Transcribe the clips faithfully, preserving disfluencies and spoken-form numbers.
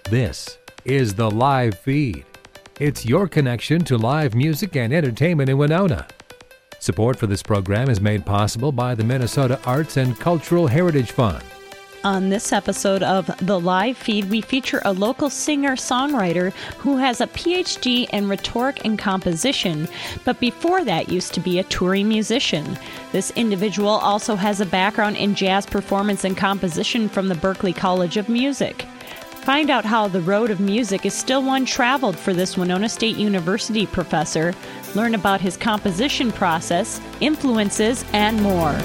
This is the Live Feed. It's your connection to live music and entertainment in Winona. Support for this program is made possible by the Minnesota Arts and Cultural Heritage Fund. On this episode of The Live Feed, we feature a local singer-songwriter who has a P H D in rhetoric and composition, but before that used to be a touring musician. This individual also has a background in jazz performance and composition from the Berklee College of Music. Find out how the road of music is still one traveled for this Winona State University professor. Learn about his composition process, influences, and more.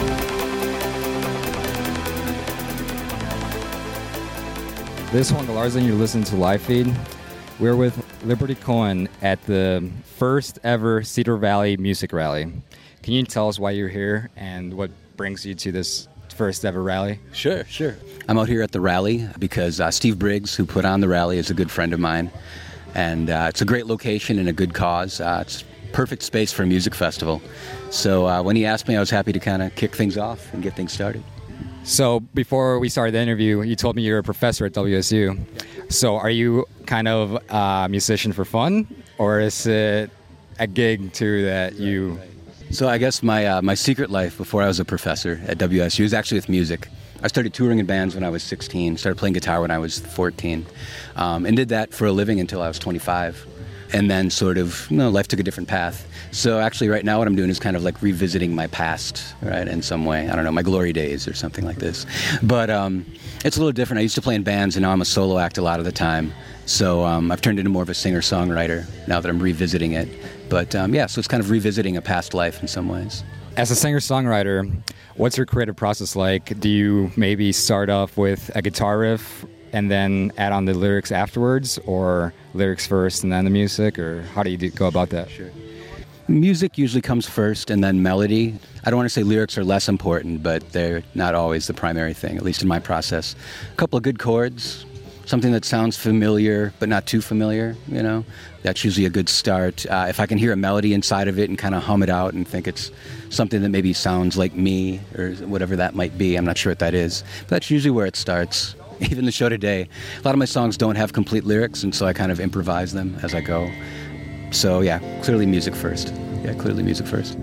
This is Juan Galarza, and you're listening to Live Feed. We're with Liberty Cohen at the first ever Cedar Valley Music Rally. Can you tell us why you're here and what brings you to this first ever rally? Sure, sure. I'm out here at the rally because uh, Steve Briggs, who put on the rally, is a good friend of mine. And uh, it's a great location and a good cause. Uh, it's perfect space for a music festival. So uh, when he asked me, I was happy to kind of kick things off and get things started. So before we started the interview, you told me you're a professor at W S U. So are you kind of a musician for fun, or is it a gig too that you... So I guess my uh, my secret life before I was a professor at W S U was actually with music. I started touring in bands when I was sixteen, started playing guitar when I was fourteen, um, and did that for a living until I was twenty-five. And then sort of, you know, life took a different path. So actually right now what I'm doing is kind of like revisiting my past, right, in some way. I don't know, my glory days or something like this. But um, it's a little different. I used to play in bands, and now I'm a solo act a lot of the time. So um, I've turned into more of a singer-songwriter now that I'm revisiting it. But um, yeah, so it's kind of revisiting a past life in some ways. As a singer-songwriter, what's your creative process like? Do you maybe start off with a guitar riff and then add on the lyrics afterwards, or lyrics first and then the music, or how do you do, go about that? Sure. Music usually comes first and then melody. I don't want to say lyrics are less important, but they're not always the primary thing, at least in my process. A couple of good chords, something that sounds familiar but not too familiar, you know. That's usually a good start. Uh, if I can hear a melody inside of it and kind of hum it out and think it's something that maybe sounds like me or whatever that might be, I'm not sure what that is. But that's usually where it starts. Even the show today, a lot of my songs don't have complete lyrics, and so I kind of improvise them as I go. So yeah, clearly music first. Yeah, clearly music first.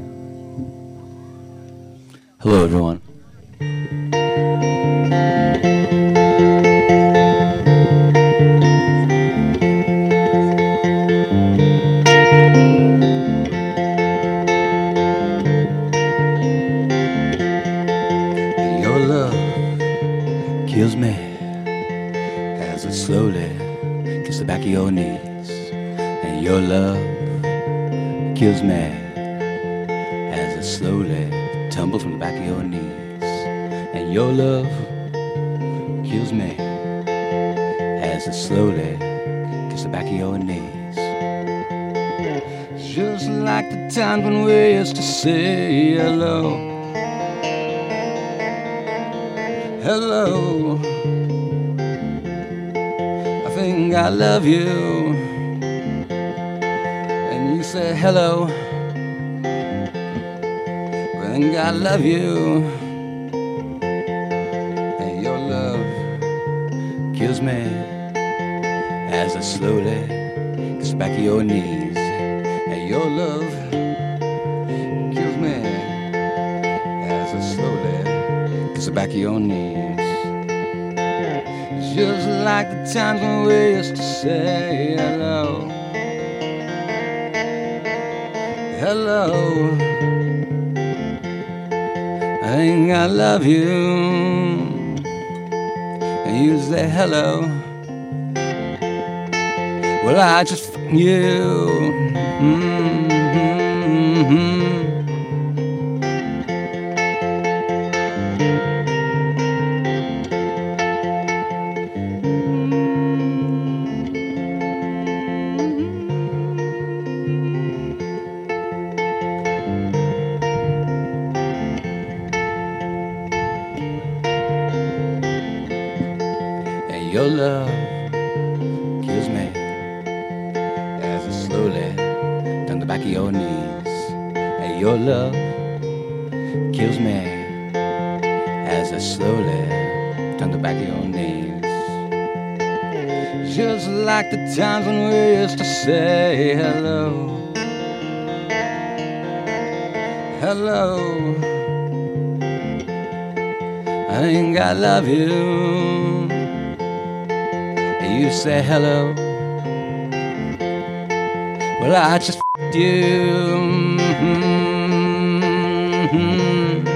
Hello, everyone. Your love kills me as it slowly gets the back of your knees, and your love kills me as it slowly tumbles from the back of your knees, and your love kills me as it slowly gets the back of your knees. Just like the times when we used to say hello, hello. I think I love you, and you say hello. Well, I think I love you, and your love kills me as I slowly gets back to your knees, and your love kills me as I slowly gets back to your knees. Just like the times when we used to say hello, hello. I think I love you, and you say hello. Well, I just f*** you. Mm-hmm. Your love kills me as I slowly down the back of your knees. And your love kills me as I slowly down the back of your knees. just like the times when we used to say hello. Hello, I think I love you. You say hello, well I just f***ed you. Mm-hmm.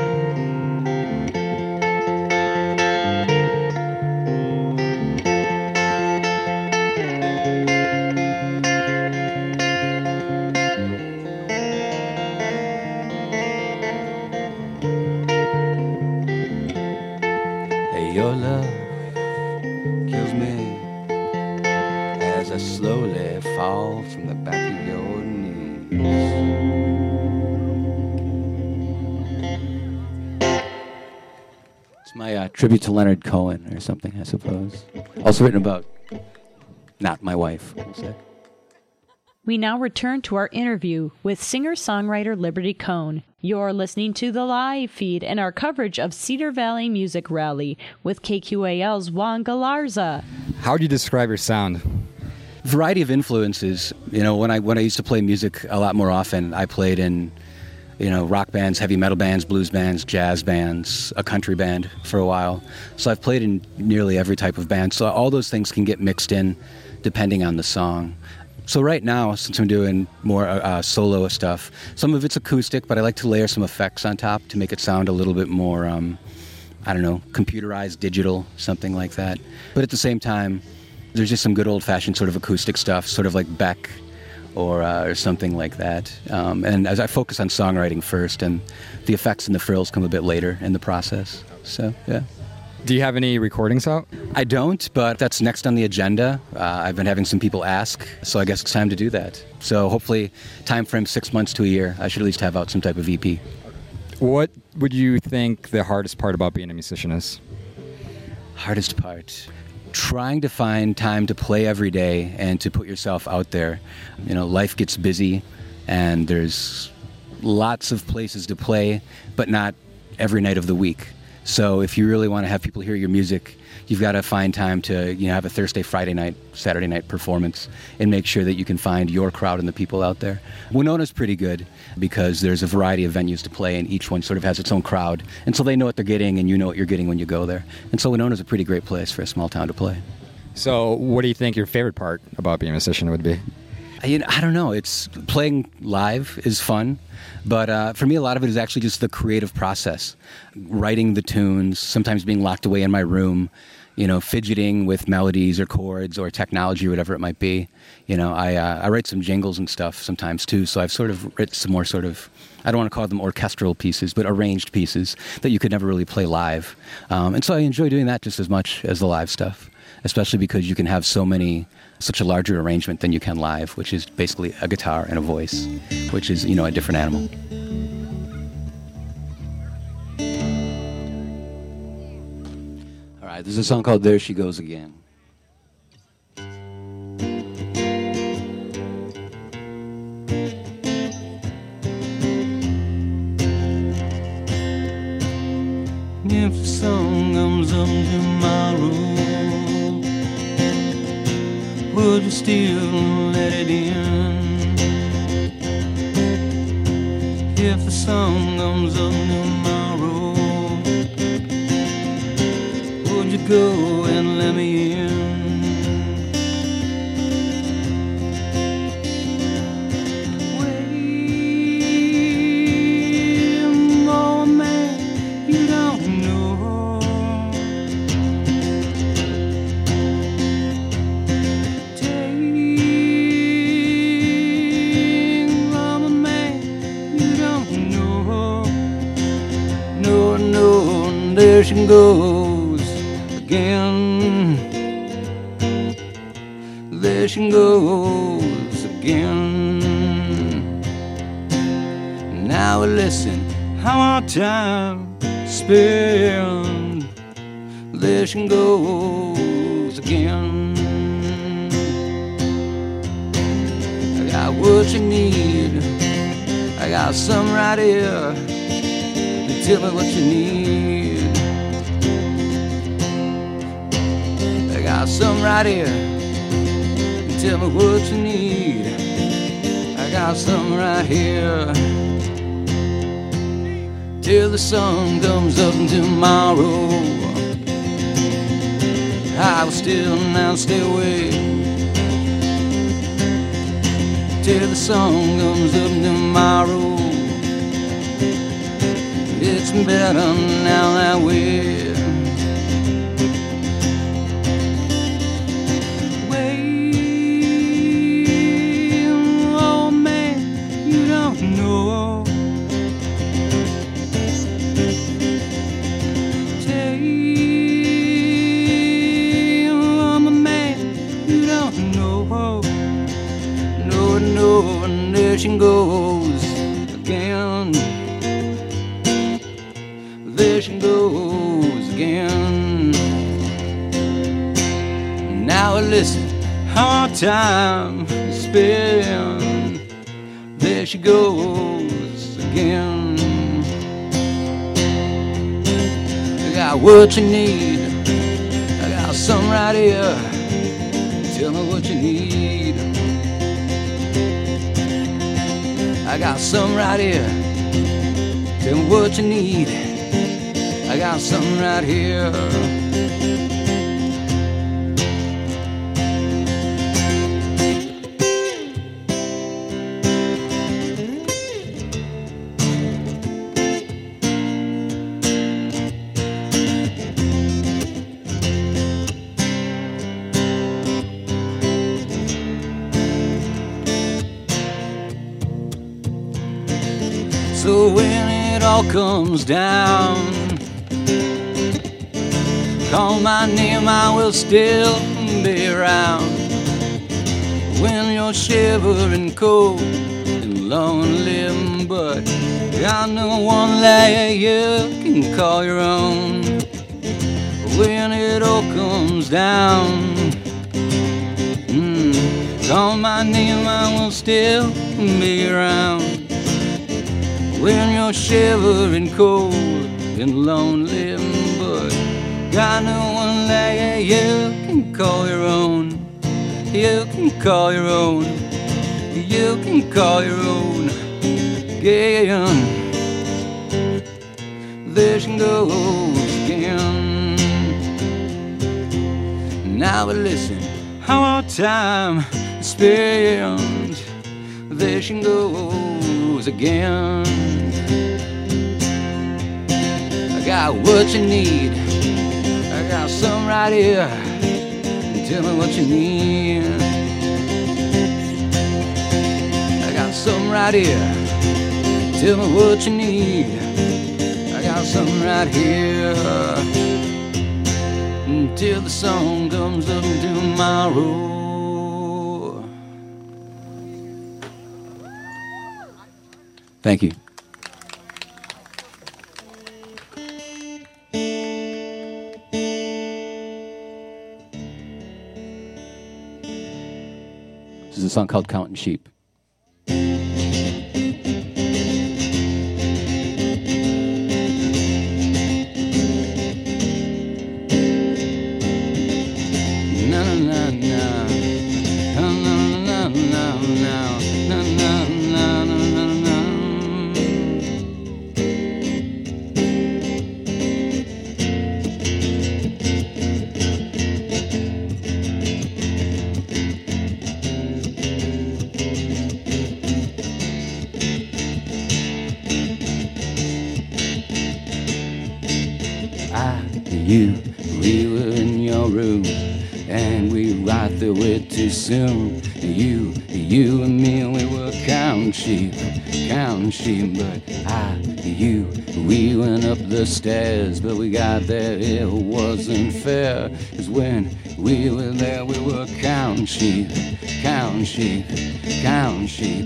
Your love kills me as I slowly fall from the back of your knees. It's my uh, tribute to Leonard Cohen or something, I suppose. Also written about not my wife, we'll say. We now return to our interview with singer-songwriter Liberty Cohn. You're listening to the live feed and our coverage of Cedar Valley Music Rally with K Q A L's Juan Galarza. How do you describe your sound? Variety of influences. You know, when I when I used to play music a lot more often, I played in, you know, rock bands, heavy metal bands, blues bands, jazz bands, a country band for a while. So I've played in nearly every type of band. So all those things can get mixed in depending on the song. So right now, since I'm doing more uh, solo stuff, some of it's acoustic, but I like to layer some effects on top to make it sound a little bit more, um, I don't know, computerized, digital, something like that. But at the same time, there's just some good old-fashioned sort of acoustic stuff, sort of like Beck or uh, or something like that. Um, and as I focus on songwriting first, and the effects and the frills come a bit later in the process. So, yeah. Do you have any recordings out? I don't, but that's next on the agenda. Uh, I've been having some people ask, so I guess it's time to do that. So hopefully, time frame six months to a year, I should at least have out some type of E P. What would you think the hardest part about being a musician is? Hardest part? Trying to find time to play every day and to put yourself out there. You know, life gets busy, and there's lots of places to play, but not every night of the week. So if you really want to have people hear your music, you've got to find time to, you know, have a Thursday, Friday night, Saturday night performance and make sure that you can find your crowd and the people out there. Winona's pretty good because there's a variety of venues to play and each one sort of has its own crowd. And so they know what they're getting and you know what you're getting when you go there. And so Winona's a pretty great place for a small town to play. So what do you think your favorite part about being a musician would be? You know, I don't know. It's playing live is fun, but uh, for me, a lot of it is actually just the creative process, writing the tunes. Sometimes being locked away in my room, you know, fidgeting with melodies or chords or technology or whatever it might be. You know, I uh, I write some jingles and stuff sometimes too. So I've sort of written some more sort of, I don't want to call them orchestral pieces, but arranged pieces that you could never really play live. Um, and so I enjoy doing that just as much as the live stuff, especially because you can have so many. Such a larger arrangement than you can live, which is basically a guitar and a voice, which is, you know, a different animal. All right, there's a song called There She Goes Again. If the sun comes up tomorrow, would you still let it in? If the sun comes up tomorrow, would you go and let me in? Well, oh man, you don't know. There she goes again. There she goes again. Now listen how our time spent. There she goes again. I got what you need. I got some right here. Tell me what you need. I got some right here. Tell me what you need. I got some right here. Till the sun comes up tomorrow, I will still not stay away. Till the sun comes up tomorrow, it's better now that way. There she goes again. There she goes again. Now listen, hard time to spend. There she goes again. I got what you need. I got some right here. Tell me what you need. I got some right here. Tell me what you need. I got something right here. So when it all comes down, call my name, I will still be around. When you're shivering cold and lonely, but got no one that you can call your own. When it all comes down, mm, call my name, I will still be around. When you're shivering cold and lonely, but got no one that you can call your own. You can call your own. You can call your own. Again, there she goes again. Now listen, how time spent. There she goes again. I got what you need. I got some right here. Tell me what you need. I got some right here. Tell me what you need. I got some right here. Until the sun comes up tomorrow. Thank you. This is a song called Counting Sheep. You, we were in your room, and we right there way too soon. You, you and me, we were counting sheep, counting sheep. But I, you, we went up the stairs, but we got there, it wasn't fair. 'Cause when we were there, we were counting sheep, counting sheep, counting sheep.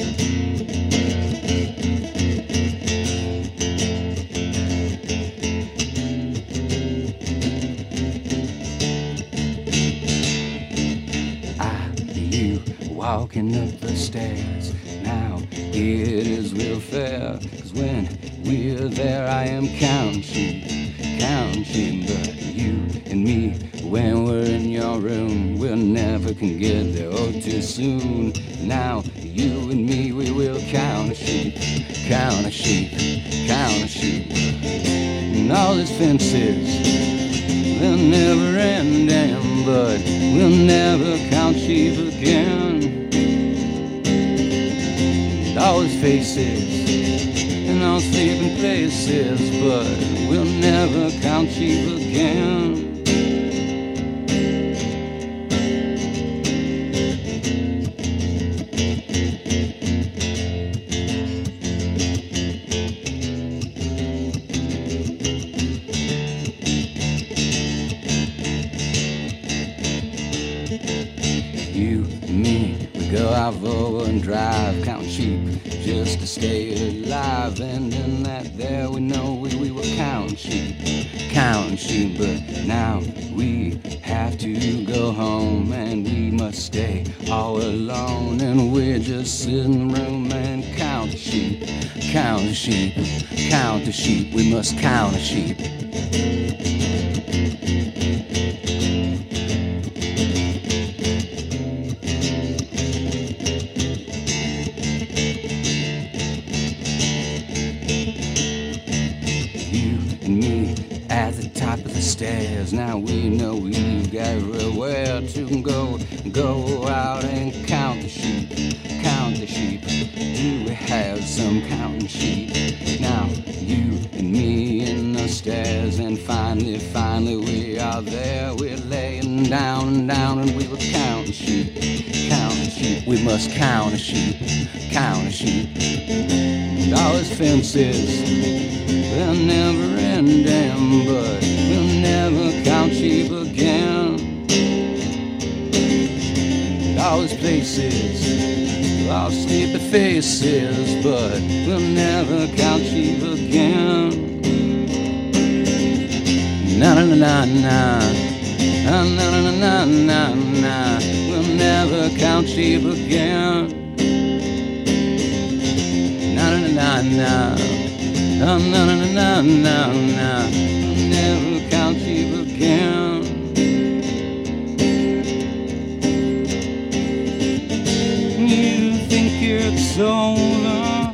Walking up the stairs, now it is real fair. 'Cause when we're there, I am counting sheep, count sheep. But you and me, when we're in your room, we'll never can get there oh too soon. Now you and me, we will count sheep, count a sheep, count a sheep. And all these fences, they'll never end, and but we'll never count sheep again. And all these faces and all sleeping places, but we'll never count sheep again. You and me, we go out over and drive, count sheep just to stay alive. And in that there we know we, we were counting sheep, counting sheep. But now we have to go home and we must stay all alone. And we're just sitting in the room and count the sheep, count the sheep, count the sheep. We must count the sheep. Stairs. Now we know we've got everywhere to go. Go out and count the sheep, count the sheep. Do we have some counting sheep? Now you and me in the stairs, and finally, finally we are there. We're laying down and down, and we were counting sheep, counting sheep. We must count a sheep, count a sheep. And all his fences, they'll never end them, but we'll never count sheep again. And all his places, all sleepy faces, but we'll never count sheep again. Na na na na, na na na na na na. We'll never count sheep again. Na na na na. Na na na na na na. We'll never count sheep again. You think it's over.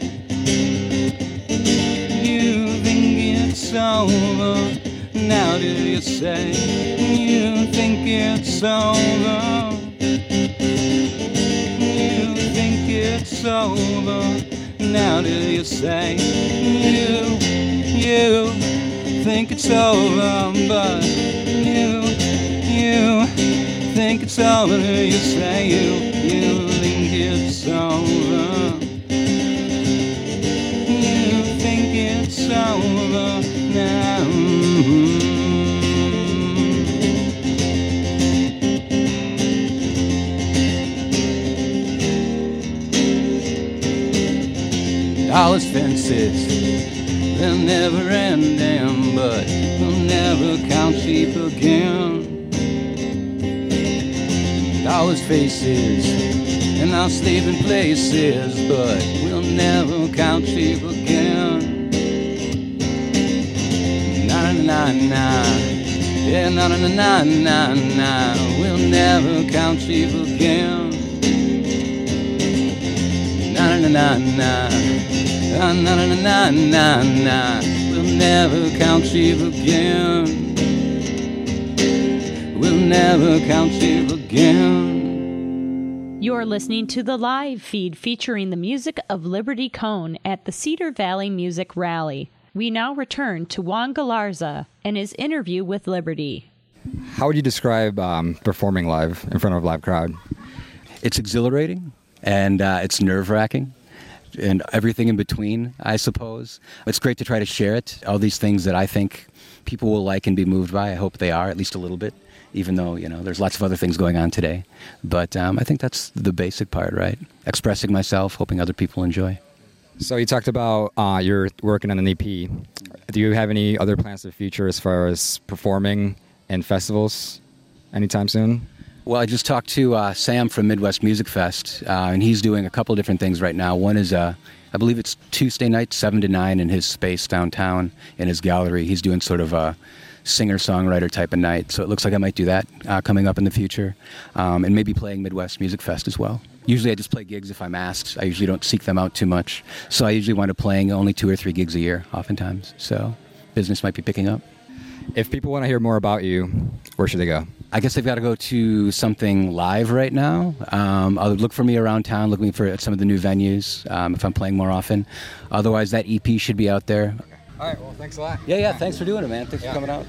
You think it's over. Now do you say you think it's over? You think it's over. Now do you say you, you think it's over, but you, you think it's over. Do you say you, you think it's over? You think it's over now. All his fences, they'll never end them, but we'll never count sheep again. All his faces and our sleeping places, but we'll never count sheep again. Na na na na, yeah, na na na na na. We'll never count sheep again. Na na na na. Na na na na na na. We'll never count sheep again. We'll never count sheep again. You're listening to the live feed featuring the music of Liberty Cohn at the Cedar Valley Music Rally. We now return to Juan Galarza and his interview with Liberty. How would you describe um, performing live in front of a live crowd? It's exhilarating and uh, it's nerve-wracking. And everything in between, I suppose. It's great to try to share it. All these things that I think people will like and be moved by. I hope they are, at least a little bit, even though, you know, there's lots of other things going on today. But um, I think that's the basic part, right? Expressing myself, hoping other people enjoy. So you talked about uh, you're working on an E P. Do you have any other plans for the future as far as performing in festivals anytime soon? Well, I just talked to uh, Sam from Midwest Music Fest, uh, and he's doing a couple different things right now. One is a I believe it's Tuesday night, seven to nine, in his space downtown in his gallery. He's doing sort of a singer-songwriter type of night, so it looks like I might do that uh, coming up in the future, um, and maybe playing Midwest Music Fest as well. Usually I just play gigs if I'm asked. I usually don't seek them out too much, so I usually wind up playing only two or three gigs a year oftentimes, so business might be picking up. If people want to hear more about you, where should they go? I guess they've got to go to something live right now. Um, I'll look for me around town, looking for some of the new venues um, if I'm playing more often. Otherwise, that E P should be out there. Okay. All right, well, thanks a lot. Yeah, yeah, thanks for doing it, man. Thanks yeah. for coming out.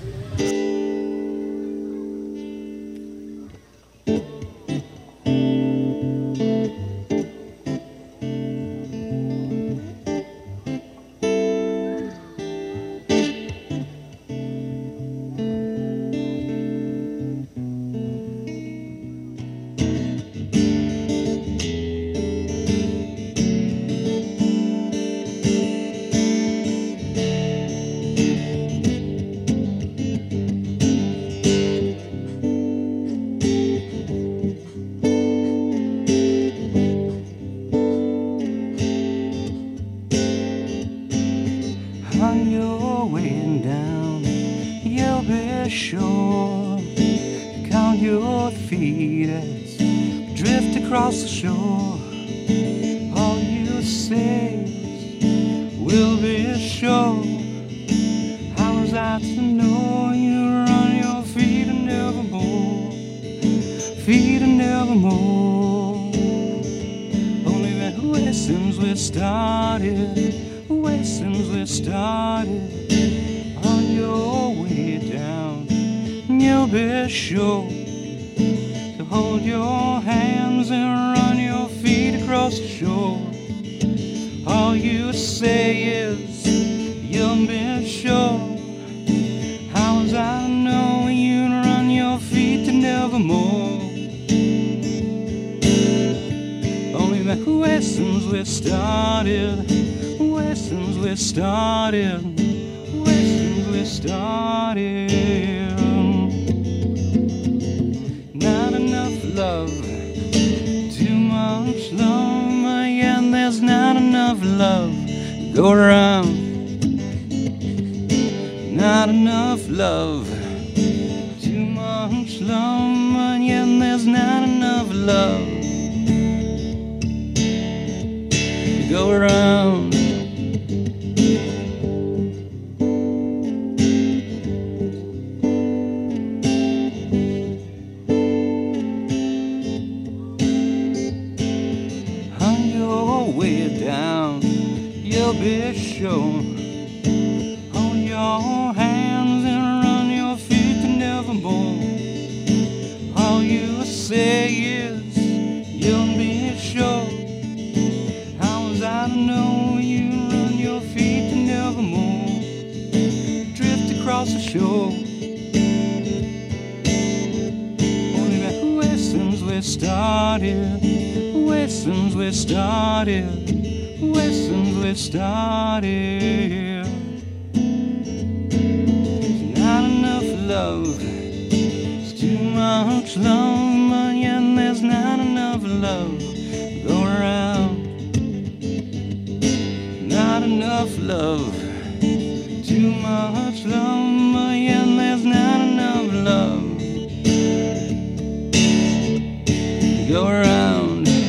On your way down, you'll be sure to count your feet as you drift across the shore. All you say is, we'll be sure. How was I to know you were on your feet and nevermore, feet and nevermore? Only been way since we started, way since we started. On your way down, you'll be sure to hold your hands and run your feet across the shore. All you say is, you'll be sure. How was I to know you'd run your feet to nevermore? Only been way since we started, since we started, way since we started. Not enough love, too much love, yeah, there's not enough love to go around. Not enough love, too much love, yeah, there's not enough love to go around. You'll be sure. Hold your hands and run your feet to nevermore. All you say is, you'll be sure. How was I to know you run your feet to nevermore? Drift across the shore. Only been way since we started, way since we started, way since we started. There's not enough love, it's too much love, but yeah, there's not enough love to go around. Not enough love, too much love, but yeah, there's not enough love to go around.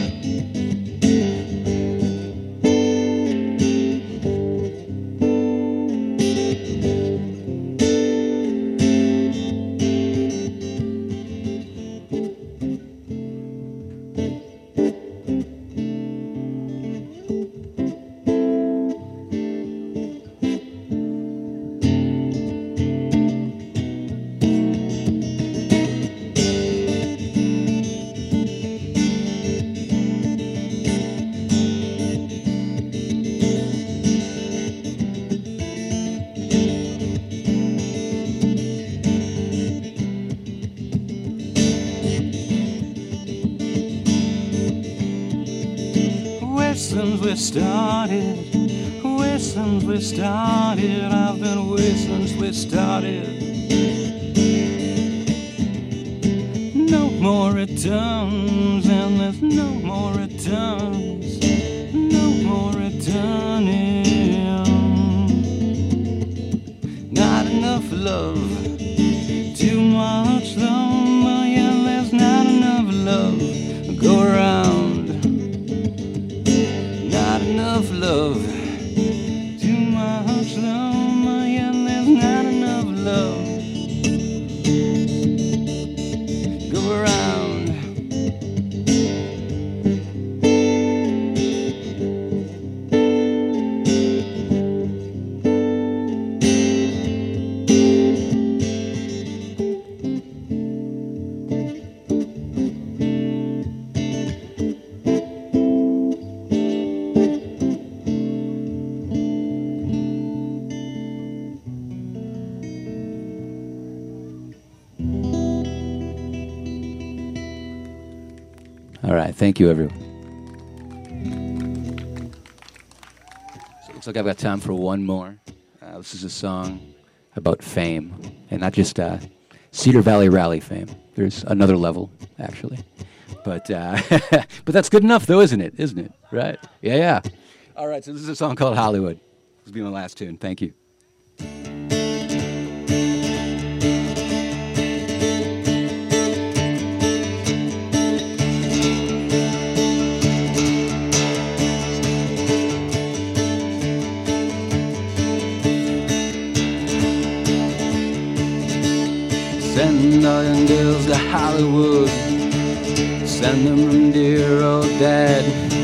Since we started, way since we started, I've been away since we started. No more returns, and there's no more returns, no more returns. turning. Not enough love, too much love, but yeah, there's not enough love go around. Not enough love, too much love, but yeah, there's not enough love go around. All right, thank you, everyone. So it looks like I've got time for one more. Uh, this is a song about fame, and not just uh, Cedar Valley Rally fame. There's another level, actually. But uh, but that's good enough, though, isn't it? Isn't it? Right? Yeah, yeah. All right, so this is a song called Hollywood. This will be my last tune. Thank you. Send all young girls to Hollywood. Send them from dear old dad.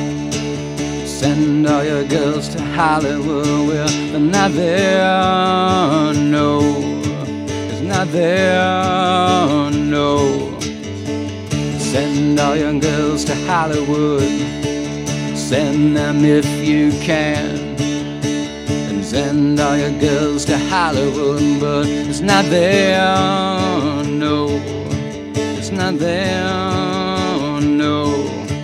Send all your girls to Hollywood. Well, they're not there, no. It's not there, no. Send all young girls to Hollywood. Send them if you can. Send all your girls to Hollywood, but it's not there, no. It's not there, no.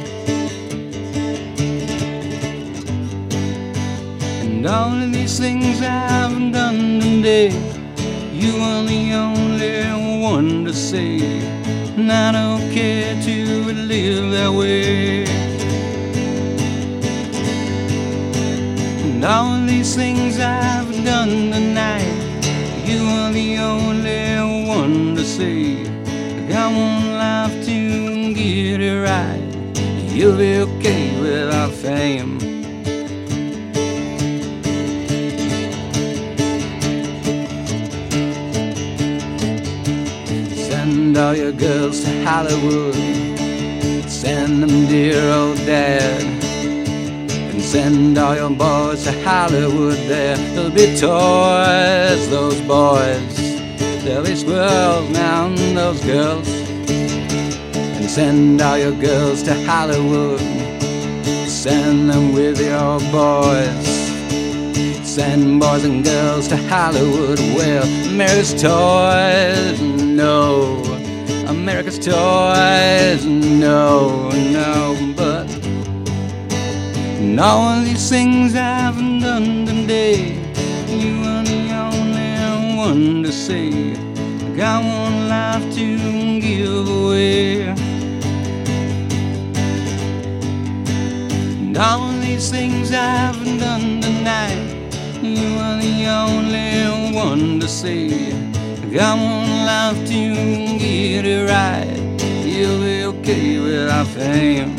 And all of these things I've done today, you are the only one to say, and I don't care to live that way. And all these things I've done tonight, you are the only one to say, I got one life to get it right. You'll be okay without fame. Send all your girls to Hollywood. Send them dear old dad. Send all your boys to Hollywood there. There'll be toys, those boys. There'll be squirrels now, those girls. And send all your girls to Hollywood. Send them with your boys. Send boys and girls to Hollywood. Well, America's toys, no. America's toys, no, no, but and all these things I've done today, you are the only one to say, I got one life to give away. And all these things I've done tonight, you are the only one to say, I got one life to get it right. You'll be okay without fame.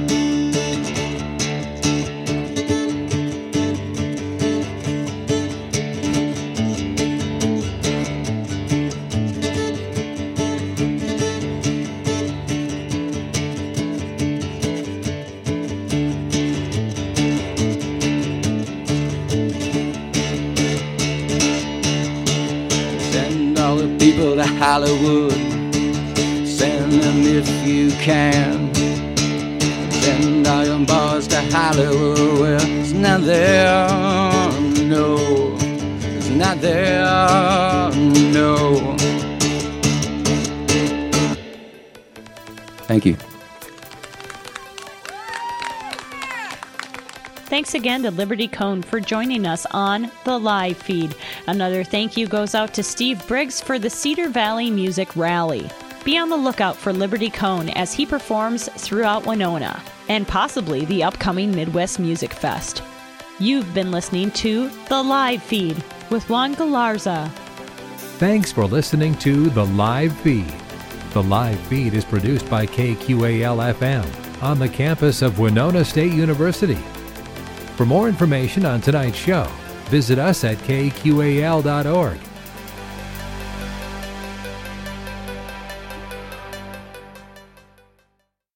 People to Hollywood, send them if you can. Send all your boys to Hollywood. Well, it's not there, no. It's not there, no. Thank you. Thanks again to Liberty Cone for joining us on the live feed. Another thank you goes out to Steve Briggs for the Cedar Valley Music Rally. Be on the lookout for Liberty Cone as he performs throughout Winona and possibly the upcoming Midwest Music Fest. You've been listening to The Live Feed with Juan Galarza. Thanks for listening to The Live Feed. The Live Feed is produced by K Q A L F M on the campus of Winona State University. For more information on tonight's show, visit us at K Q A L dot org.